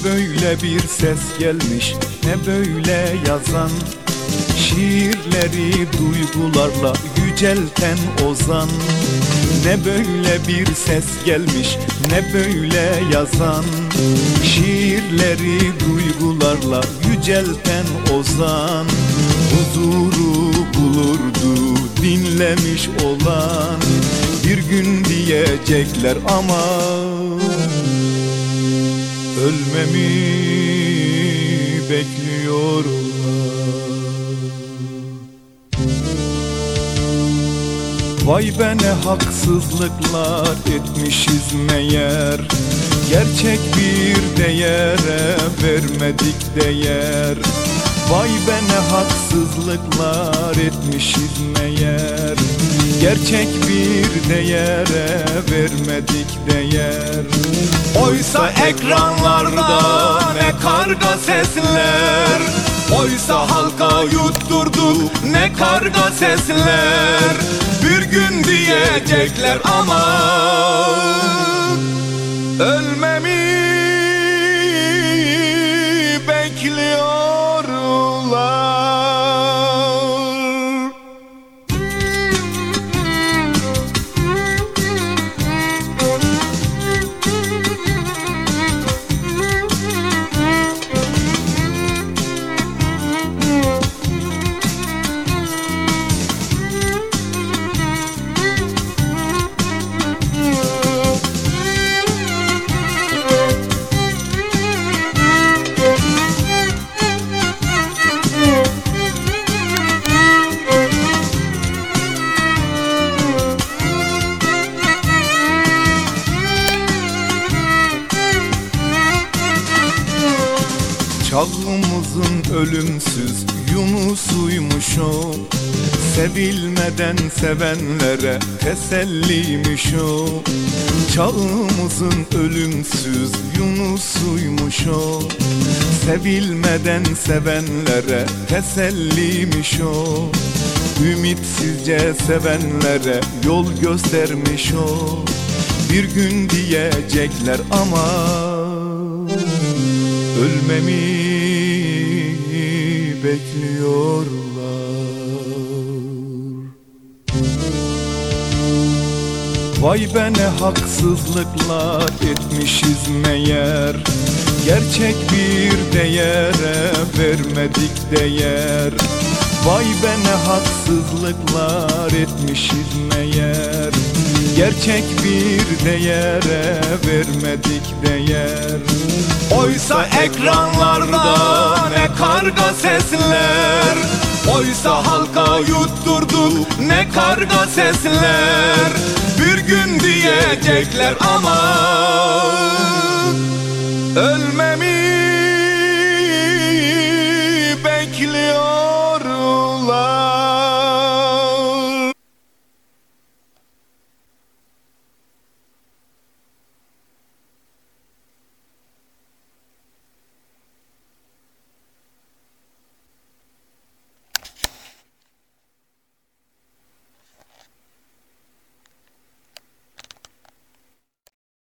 böyle bir ses gelmiş, ne böyle yazan, şiirleri duygularla yücelten ozan. Ne böyle bir ses gelmiş, ne böyle yazan, şiirleri duygularla yücelten ozan. Huzuru bulurdu dinlemiş olan, bir gün diyecekler ama ölmemi bekliyorlar. Vay be ne haksızlıklar etmişiz meğer, gerçek bir değere vermedik değer. Vay be ne haksızlıklar etmişiz meğer, gerçek bir değere vermedik değer. Oysa ekranlarda ne karga sesler, oysa halka yutturdu ne karga sesler. Bir gün diyecekler ama ölmemi bekliyorlar. Çağımızın ölümsüz Yunus'uymuş o, sevilmeden sevenlere teselliymiş o. Çağımızın ölümsüz Yunus'uymuş o, sevilmeden sevenlere teselliymiş o. Ümitsizce sevenlere yol göstermiş o. Bir gün diyecekler ama ölmemi bekliyorlar. Vay be ne haksızlıklar etmişiz meğer, gerçek bir değere vermedik değer. Vay be ne haksızlıklar etmişiz meğer, gerçek bir değere vermedik değer. Oysa ekranlarda ne karga sesler, oysa halka yutturdu ne karga sesler. Bir gün diyecekler ama